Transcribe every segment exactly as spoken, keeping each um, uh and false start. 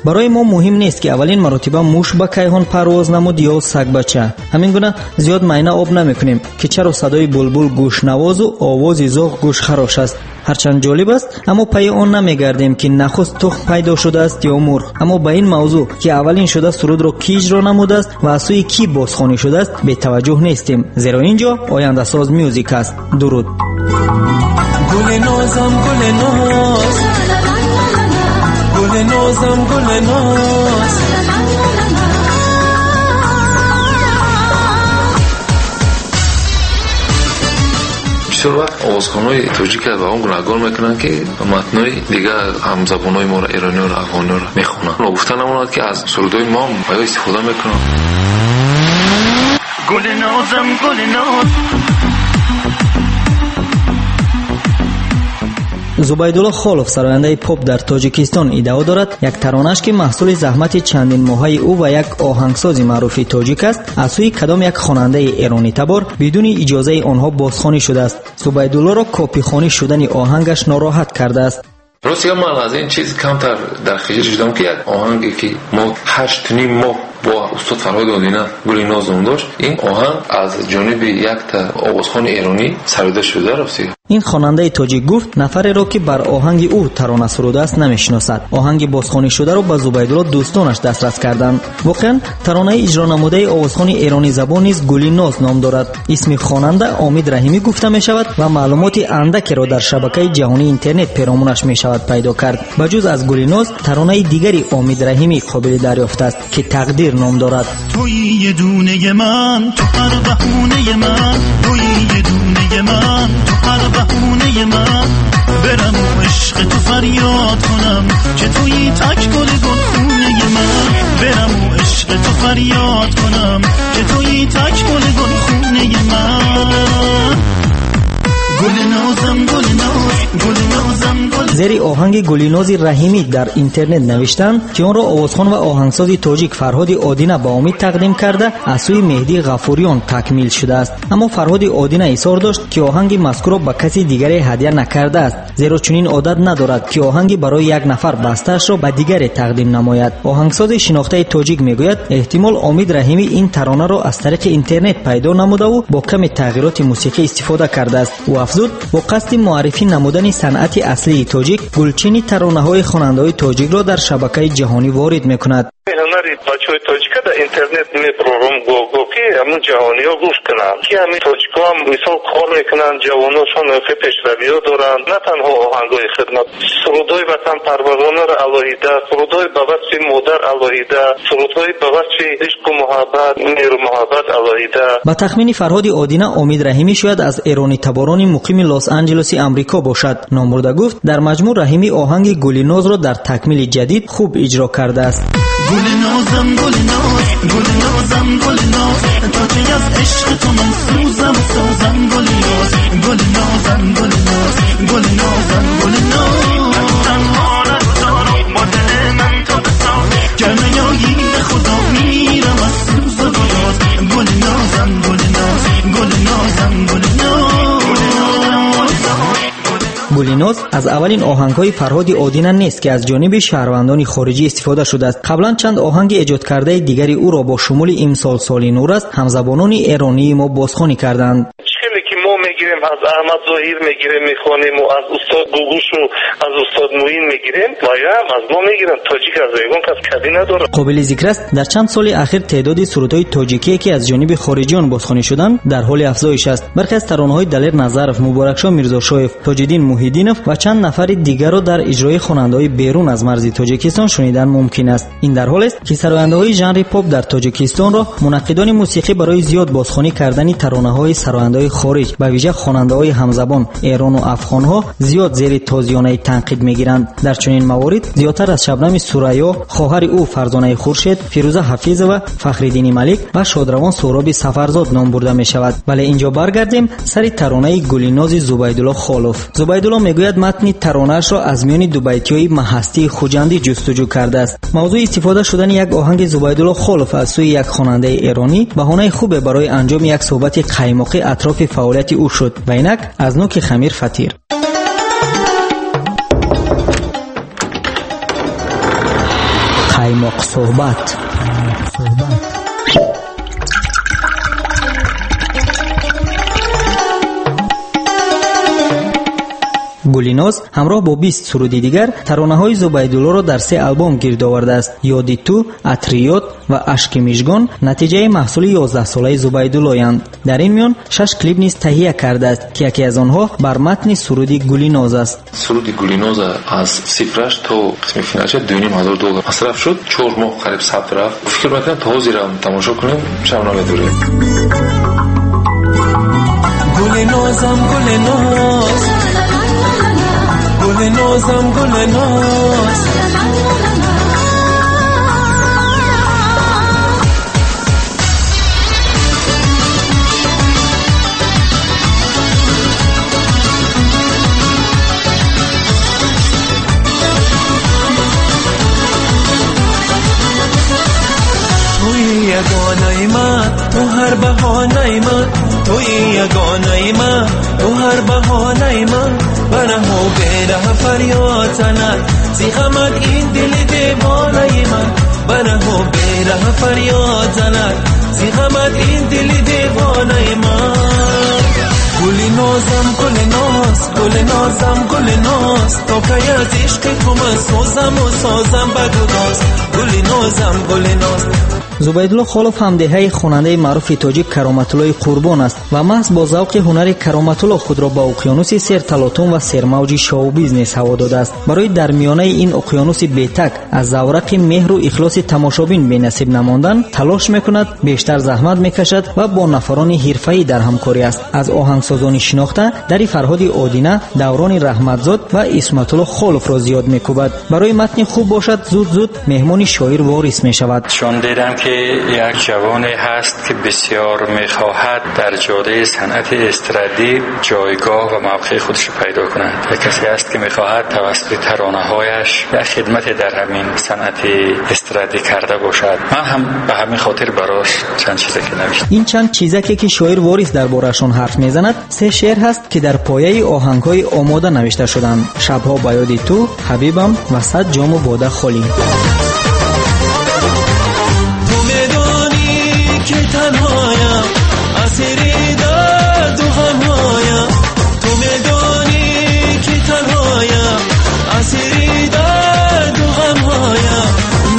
برای ما مهم نیست که اولین مرتبه موش به کیهان پرواز نمود یا سگ بچه. همین گونه زیاد معنا آب نمیکنیم که چرا صدای بلبل گوش نواز و آواز زاغ گوش خراش است. هرچند جالب است اما پی آن نمیگردیم که نخست تخم پیدا شده است یا مرغ. اما به این موضوع که اولین شده سرود را کی اجرا نموده است و از سوی کی بازخوانی شده است بی توجه نیستیم، زیرا اینجا آینده ساز میوزیک است. درود. گل نازم گل ناز، گل نازم گل ناز، بسیار وقت آوازخوان‌های تاجیک با اون گوناگون میکنن که متنای دیگه هم زبان‌های ما را، ایرانی و افغانی را میخونن. ما گفتن نموند که از سرودهای ما هم استفاده میکنن. گل نازم گل ناز. زبیدالله خالف سراینده پاپ در تاجیکستان ادعا دارد یک ترانه‌اش که محصول زحمت چندین ماهه او و یک آهنگساز معروف تاجیک است از سوی کدام یک خواننده ایرانی تبار بدون اجازه آنها بازخوانی شده است. زبیدالله را کپی خوانی شدن آهنگش ناراحت کرده است. راستی من از این چیز کمتر در خجل شدم که یک آهنگی که ما هشت نیم ماه با استاد فرهاد آدینه گل ناز نام داشت، این آهنگ از جانب یک تا آوازخوان ایرانی سروده شده راستی. این خواننده تاجیک گفت نفری را که بر آهنگ او ترانه سروده است نمیشناسد. آهنگ بازخوانی شده را به زبیدالله دوستانش دسترس کردند. واقعا ترانه اجرا نموده آوازخوان ایرانی زبان نیز گل ناز نام دارد. اسم خواننده امید رحیمی گفته می شود و معلومات اندکی را در شبکه جهانی اینترنت پیرامونش می شود پیدا کرد. بجز از گل ناز ترانه دیگری امید رحیمی قابل دریافت است که تقدیر نام دارد. توی یه دونه من، تو هر بهونه من، توی یه دونه من، تو هر بهونه من، برم و عشق تو فریاد کنم که توی تک گل گل خونه من، برم و عشق تو فریاد کنم که توی تک گل گل خونه من. گل نازم گل ناز، گل نازم گل. زیر آهنگ گلیناز رحیمی در اینترنت نوشتند که آن را آوازخوان و آهنگساز تاجیک فرهاد آدینه به امید تقدیم کرده از سوی مهدی غفوریان تکمیل شده است. اما فرهاد آدینه اصرار داشت که آهنگ مذکور را به کسی دیگری هدیه نکرده است، زیرا چنین عادت ندارد که آهنگ برای یک نفر بسته‌اش را به دیگری تقدیم نماید. آهنگساز شناخته تاجیک میگوید احتمال امید رحیمی این ترانه را از طریق اینترنت پیدا نموده و با کمی تغییرات موسیقی استفاده کرده است. او افزود با قصد معرفی نمودن صنعت اصلی تاجیک گلچین ترانه‌های خواننده‌های تاجیک را در شبکه جهانی وارد می‌کند. هنری بچه‌های تاجیک در اینترنت می پروگرام گو گو که همون جهانی ها گوش کنن که همین تاجیک ها هم مثال کار میکنن، جواناشون خیلی پیشروی ها دارن، نه تنها آهنگای خدمت، سرودهای وطن پروردانه را الهیده، سرودهای به وصف مادر الهیده، سرودهای به وصف عشق و محبت، مهر و محبت الهیده. با تخمین فرهاد آدینه امید رحیمی شاید از ایرانی تباران مقیم لس آنجلس آمریکا باشد. نامبرده گفت در مجموع رحیمی آهنگ گلیناز را در تکمیل جدید خوب اجرا کرده است. گل نازم گل ناز، گل نازم گل ناز، تا که از عشق تو من سوزم سوزم گل ناز، گل نازم گل ناز، گل نازم گل ناز. تنها ندارم با دل من تو بساز، گرمه یایی به خدا میرم از سوز و گلاز، گل نازم گل ناز، گل نازم گل ناز. گلیناز از اولین آهنگ‌های فرهاد آدینه نیست که از جانب شهروندان خارجی استفاده شده است. قبلا چند آهنگ ایجاد کرده دیگری او را با شمول امسال سالی نور است همزبانان ایرانی ما بازخوانی کردند. ما میگیریم از احمد ظاهر میگیریم میخوانیم و از استاد گوگوش و از استاد موین میگیریم و هم از ما میگیرن. تاجیک از ایگان کس کدی نداره. قابل ذکر است در چند سال اخیر تعداد سرودهای تاجیکی که از جانب خارجیان بازخوانی شدند در حال افزایش است. برخی از ترانه‌های دلیر نظرف، مبارکشاه میرزاشاهف، تاج‌الدین محیدینов و چند نفر دیگر را در اجرای خواننده‌های بیرون از مرز تاجیکستان شنیدن ممکن است. این در حالی است که سراینده‌های ژانر پاپ در تاجیکستان را منقدان موسیقی برای زیاد بازخوانی کردن ترانه‌های سراینده‌های خارج به ویژه خواننده‌های همزبان ایران و افغان‌ها زیاد زیر تازیانه تنقید می‌گیرند. در چنین موارد زیاتر از شبنم سوریا، خواهر او فرزانه خورشید، فیروزه حفیظه و فخرالدین ملک و شادروان سهراب سفرزاد نام برده می‌شود. ولی اینجا برگردیم سر ترانه گلیناز زبیدالله خالف. زبیدالله میگوید متن ترانه‌اش را از میان دو بیتی‌های محستی خوجندی جستجو کرده است. موضوع استفاده شدن یک آهنگ زبیدالله خالف از سوی یک خواننده ایرانی بهانه خوبه برای انجام یک صحبت قیمقی اطراف فعالیت او شد و اینک از نوک خمیر فطیر. قیماق صحبت. گلیناز همراه با بیست سرودی دیگر ترانه‌های زبیدالله را در سه آلبوم گرد آورده است. یادی تو، اتریات و اشک میژگان نتیجه محصول یازده ساله زبیدالله اند. در این میان شش کلیپ نیز تهیه کرده است که یکی از آنها بر متن سرودی گلیناز است. سرودی گلیناز از صفرش تا قسم فینالش دو و نیم هزار دلار مصرف شد. چهار ماه قریب ثبت رفت. فکر می‌کنم تا حاضر هم تماشا کنیم شبنامه دوره. گلینازم گلیناز گل نازم گل ناز توی یگانه من تو هر بهانه من توی یگانه من تو هر بهانه من بره و بره فریاد زند زی غمت این دل دیوانه من بره و بره فریاد زند زی غمت این دل دیوانه من گل نازم گل ناز گل نازم گل ناز تا که از عشق تو من سازم و سازم بدراز گل نازم گل ناز. زبیدالله خالف هم دهه خواننده معروف تاجیک کرامت‌الله قربان است و محض با ذوق هنر کرامت‌الله خود را با اقیانوس سر تلاطم و سرموج شو بیزنس هوا داده است. برای در میانه این اقیانوس بی‌تک از زورق مهر و اخلاص تماشابین بی‌نصیب نماندن تلاش میکند، بیشتر زحمت میکشد و با نفران حرفه‌ای در همکاری است. از آهنگسازان شناخته در فرهاد آدینه، دوران رحمتزاد و اسمت الله خالف را زیاد میکوبد. برای متن خوب باشد زود زود مهمان شاعر وارث میشود. چون دیدم که یک جوانی هست که بسیار میخواهد در جاده صنعت استرادی جایگاه و موقع خودش پیدا کند. یک کسی است که میخواهد توسط ترانه‌هایش یک خدمت در همین صنعت استرادی کرده باشد. من هم به همین خاطر براش چند چیزی که نوشتم. این چند چیزی که شاعر وارث درباره‌شان حرف میزند سه شعر هست که در پایه آهنگ‌های آماده نوشته شدند. شب‌ها به یاد تو، حبیبم و صد جام باده خالی. که تنهایم اسیری درد و غمهایم تو میدانی که تنهایم اسیری درد و غمهایم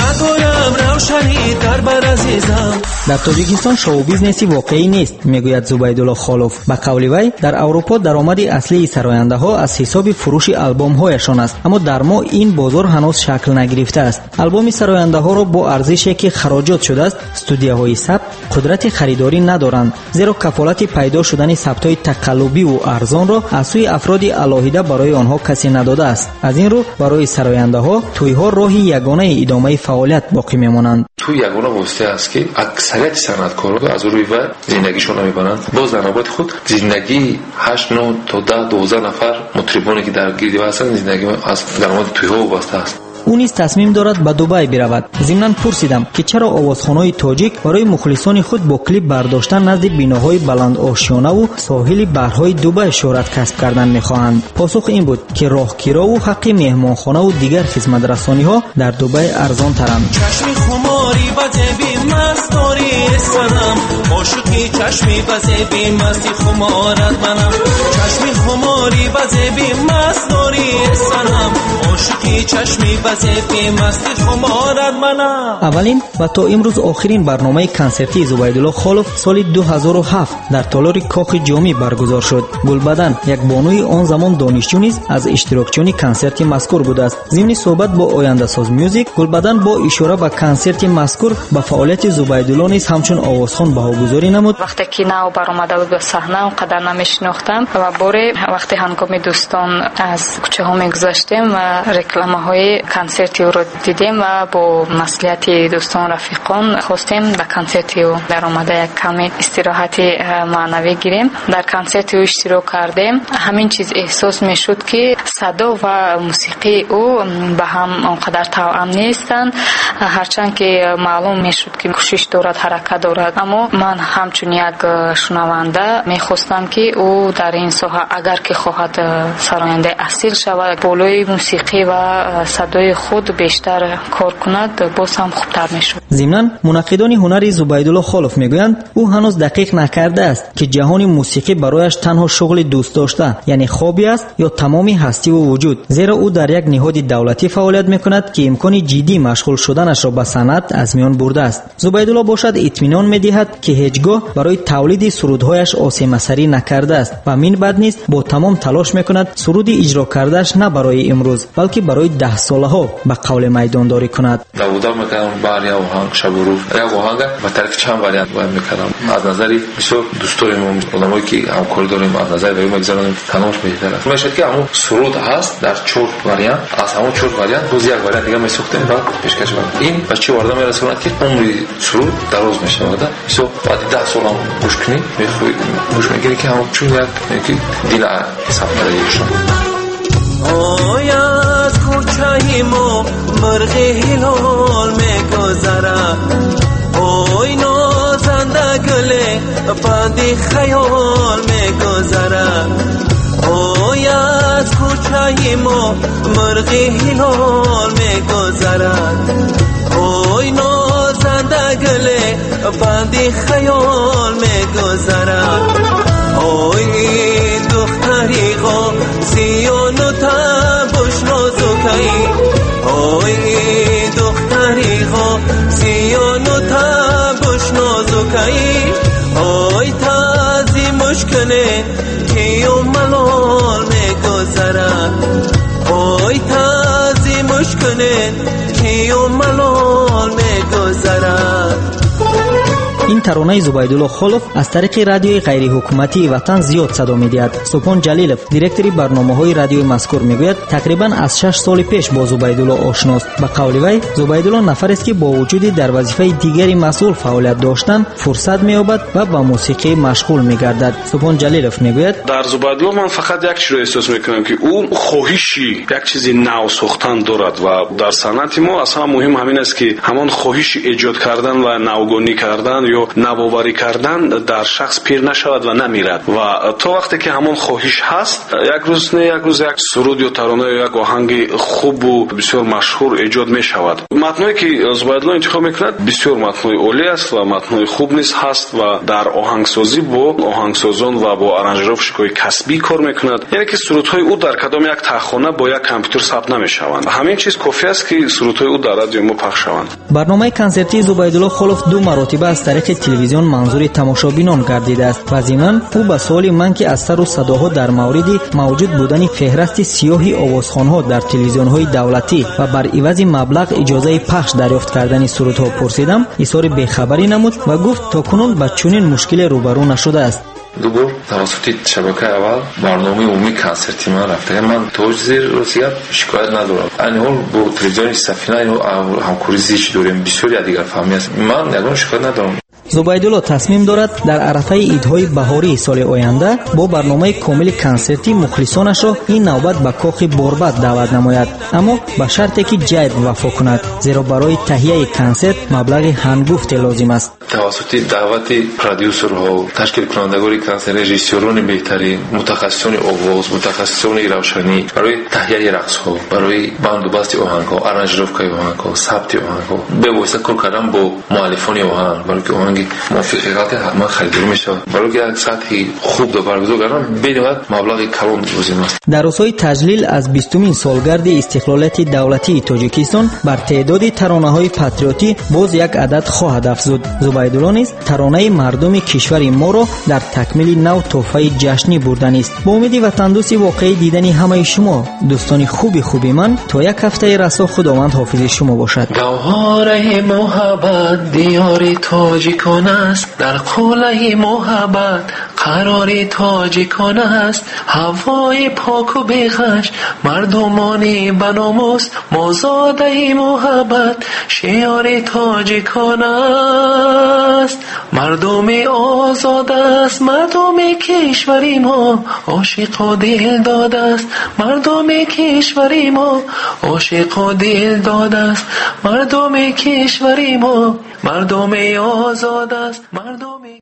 ندارم روشنی در بر عزیزم. در تاجیکستان شو بیزنسی واقعی نیست میگوید زبیدالله خالف. به قول وی در اروپا درآمد اصلی سراینده ها از حساب فروش آلبوم هایشان است، اما در ما این بازار هنوز شکل نگرفته است. آلبوم سراینده ها را با ارزشی که خراجات شده است استودیوهای ثبت قدرت خریداری ندارند، زیرا کفالت پیدا شدن ثبت‌های تقلبی و ارزان را از سوی افراد علاهیده برای آنها کسی نداده است. از این رو برای سراینده ها توی ها راهی یگانه ادامه فعالیت باقی میمانند. تو یگانه واسطه است که اکثریت صنعتکاران از روی و زندگیشون نمیبرند. باز در نوبت خود زندگی هشت نه تا ده دوازده نفر مطربانی که در گیردی هستند زندگی از درآمد توی ها وابسته است. او نیز تصمیم دارد به دبی برود. ضمناً پرسیدم که چرا آوازخوان‌های تاجیک برای مخلصان خود با کلیپ برداشتن نزد بیناهای بلند آشیانه و ساحل بحرهای دبی شهرت کسب کردن می‌خواهند. پاسخ این بود که راهگیرا و حق مهمانخانه و دیگر خدمت رسانی‌ها در دبی ارزان ترند. چشمی خماری بزبی مستاری سنم عاشقی چشمی بزبی مستی خمارت منم چشمی خماری بزبی مستاری سنم عاشقی چشمی بزبی مستی خمارت منم. اولین و تا امروز آخرین برنامه کنسرتی زبیدالله خالف سال دو هزار و هفت در تالار کاخ جامی برگزار شد. گلبدن یک بانوی آن زمان دانشجو نیز از اشتراکچیان کنسرت مذکور بوده است. ضمن صحبت با آینده ساز میوزیک گلبدن با اشاره به کنسرت مذکور به فعالیت زبیدالله نیز همچون آوازخوان بهاگذاری نمود. وقتی که نو برآمده بود به صحنه اونقدر نمیشناختم و باره وقتی هنگام دوستان از کوچه ها میگذشتیم و رکلامه های کنسرتی او رو دیدیم و با مصلحت دوستان رفیقان خواستیم در کنسرتی او در آمده یک کمی استراحت معنوی گیریم. در کنسرتی او اشتراک کردیم. همین چیز احساس میشد که صدا و موسیقی او به هم اونقدر توأم نیستند، هرچند که معلوم میشد که کوشش دارد، حرکت دارد، اما من همچون یک شنونده میخواستم که او در این ساحه اگر که خواهد سراینده اصیل شود، بالای موسیقی و صدای خود بیشتر کار کند، باز هم خوبتر میشود. ضمناً منقدان هنری زبیدالله خالف میگویند او هنوز دقیق نکرده است که جهان موسیقی برایش تنها شغل دوست داشته یعنی خوابی است یا تمامی هستی و وجود، زیرا او در یک نهاد دولتی فعالیت میکند که امکان جدی مشغول شدنش را به صنعت از میان برده است. زبیدالله باشد اطمینان میدهد که هیچگاه برای تولید سرودهایش آسیمه سری نکرده است و من بعد نیست با تمام تلاش میکند سرود اجرا کردهش نه برای امروز بلکه برای ده ساله ها به قول میدانداری کند. داوودم میکنم بر یا آهنگ شب و روز یا آهنگ با طرف چند واریانت باید میکنم. از نظری بسیار دوست داریم علمایی که همکاری داریم از نظر وی میگذاریم تنوع بهتر است. میشه که همون سرود هست در چهار واریانت، از همون چهار واریانت باز یک واریانت دیگه میساختیم و پیشکش میکنیم. این به چه وارد میرسوند که عمری سرود دراز میشه و بسیار بعد ده سال هم گوش کنی میخوای گوش میگیری که همون چون یک دل حساب برایشون. آی از کوچه ما مرغ هلال میگذره، آی نازنده گل بندی خیال میگذره، آی از کوچه ما مرغ هلال میگذره، آی نازنده گل بندی خیال میگذره، آی دختری غا زیانو تا بشنازو کهی، آی دختری غا زیانو تا بشنازو کهی، آی تازی مشکنه کیو ملال میگذره، آی تازی مشکنه کیو ملال میگذره. این ترانه زبیدالله خالف از طریق رادیوی غیر حکومتی وطن زیاد صدا می‌دهد. سپون جلیلов دیرکتوری برنامه‌های رادیوی مذکور میگوید تقریباً از شش سال پیش با زبیدالله آشناست. به قول وی زبیدالله نفری است که با وجود در وظیفه دیگری مسئول فعالیت داشتن فرصت می‌یابد و با موسیقی مشغول می‌گردد. سپون جلیلov میگوید در زبیدالله من فقط یک چیز را احساس می‌کنم که او خواهشی یک چیزی نو ساختن دارد و در صنعت ما اصلا مهم همین است که همان خواهش ایجاد کردن و نوگانی کردن یا نوآوری کردن در شخص پیر نشود و نمیرد و تا وقتی که همون خواهش هست یک روز نه یک روز یک سرود یا ترانه یا یک آهنگ خوب و بسیار مشهور ایجاد می شود. متنایی که زبیدالله انتخاب میکند بسیار متنای عالی است و متنای خوب نیست هست و در آهنگسازی با آهنگسازان و با آرنجروفشکای کسبی کار میکند، یعنی که سرودهای او در کدام یک تخانه با یک کامپیوتر ثبت نمیشوند. همین چیز کافی است که سرودهای او در رادیو ما پخش شوند. برنامه کنسرتی زبیدالله خالف دو مرتبه از طریق تلویزیون منظور تماشابینان گردیده است و ضمناً او به سوال من که از سر و صداها در مورد موجود بودن فهرست سیاهی آوازخوان‌ها در تلویزیون‌های دولتی و بر عوض مبلغ اجازه پخش دریافت کردن سرودها پرسیدم، اظهار بیخبری نمود و گفت تاکنون با چنین مشکل روبرو نشده است. دو بار توسط شبکه اول برنامه عمومی کنسرتی من رفته، من توج زیر روسیه شکایت ندارم. این حال با تلویزیون سفینه همکاری زیاد داریم، بسیاری دیگر فهمی است، من یگان شکایت ندارم. زبیدالله تصمیم دارد در عرفه عیدهای بهاری سال آینده با برنامه کامل کنسرتی مخلصانش را این نوبت به کاخ باربد دعوت نماید، اما به شرطی که جید وفا کند، زیرا برای تهیه کنسرت مبلغ هنگفت لازم است. توسط دعوت پرودیوسرها، تشکیل کنندگان کنسرت، رژیسوران بهترین، متخصصان آواز، متخصصان روشنی برای تهیه رقص‌ها، برای بندوبست آهنگ‌ها، آرنجروفکای آهنگ‌ها، ثبت آهنگ‌ها، به واسطه کار کردن با مؤلفان آهنگ، برای که آهنگ موافقت حتما خریداری میشه، برای که یک سطح خوب و برگزار کردن بدون مبلغ کلان لازم است. در روزهای تجلیل از بیستمین سالگرد استقلالیت دولتی تاجیکستان بر تعداد ترانه‌های پاتریوتی باز یک عدد خواهد افزود. زبیدالله نیز ترانه مردم کشور ما را در تکمیل نو تحفه جشنی بردن است. با امید وطندوسی واقعی دیدن همه شما دوستان خوبی خوبی من، تا یک هفته رسا خداوند حافظ شما باشد. گوهر محبت دیار تاجیکان است، در قلعه محبت قرار تاجیکان است، هوای پاک و بغش مردمانی بناموس، مازاده محبت شعار تاجیکان است، مردم آزاد است، مردم کشوری ما عاشق و دل داده است، مردم کشوری ما عاشق و دل داده است، مردم کشوری ما مردم آزاد است، مردم